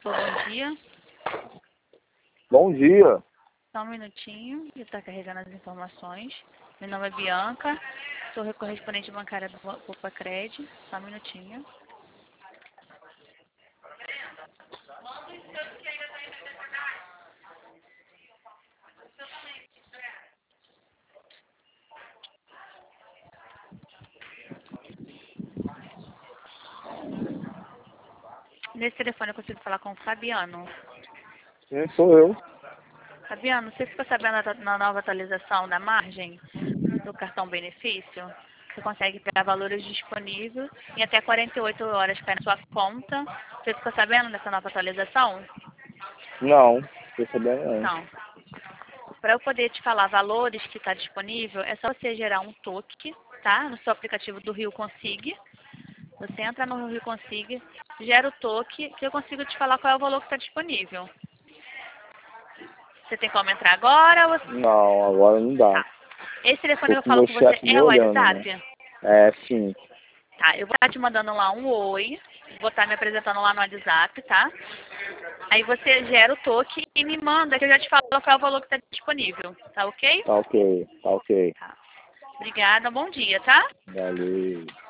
Alô, bom dia. Bom dia. Só um minutinho, ele está carregando as informações. Meu nome é Bianca, sou correspondente bancária do Bupacred. Só um minutinho. Nesse telefone eu consigo falar com o Fabiano. Sou eu. Fabiano, você ficou sabendo na nova atualização da margem do cartão benefício? Você consegue pegar valores disponíveis em até 48 horas cai na sua conta. Você ficou sabendo dessa nova atualização? Não, tô sabendo não. Então, para eu poder te falar valores que está disponível, é só você gerar um toque, tá? No seu aplicativo do Rio Consig. Você entra no Rio Consig, gera o toque, que eu consigo te falar qual é o valor que está disponível. Você tem como entrar agora? Ou... Não, agora não dá. Tá. Esse telefone que Tô eu com falo meu com você chefe me é o olhando, WhatsApp? né? É, sim. Tá, eu vou estar te mandando lá um oi, vou estar me apresentando lá no WhatsApp, tá? Aí você gera o toque e me manda, que eu já te falo qual é o valor que está disponível, tá ok? Tá ok, tá ok. Tá. Obrigada, bom dia, tá? Valeu.